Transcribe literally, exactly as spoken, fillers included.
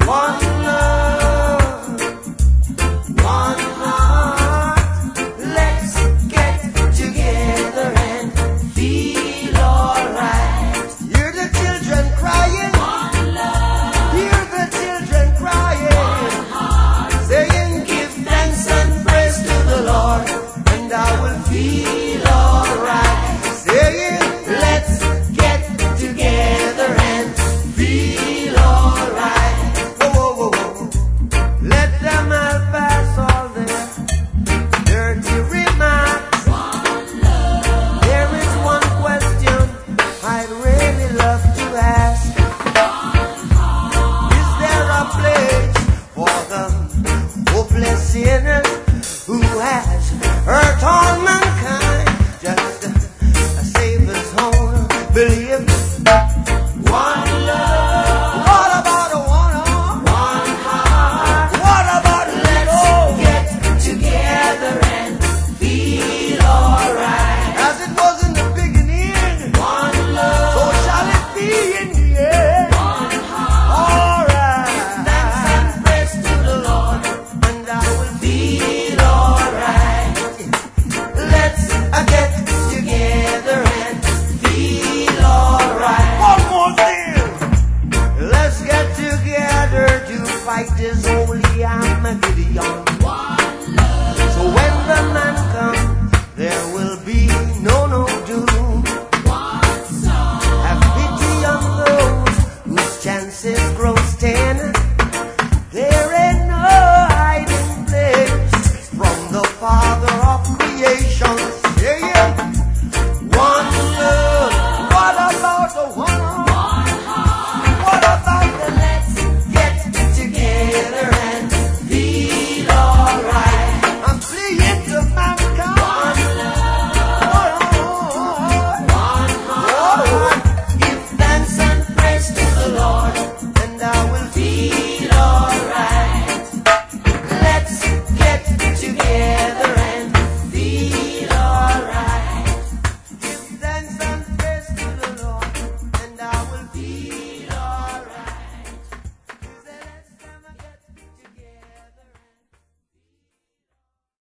One love, one heart. Let's get together and feel alright. Hear the children crying. One love. Hear the children crying. One heart. Saying, give thanks and praise to the Lord, and I will feel alright. Saying, let's get together and feel alright. Whoa, whoa, whoa, whoa. Let them all pass all their dirty remarks. One love. There is one question I'd really love to ask. One heart. Is there a place for the hopeless sinner who has hurt all mankind? Just a Savior's own belief. One love. What about a one heart? One heart. What about let's get together and feel alright? As it was in the beginning. One love. So shall it be in the end. One heart. Alright. Give thanks and praise to the Lord, and I will feel alright. Let's uh, get together and feel alright. One more thing. Let's get together to fight this holy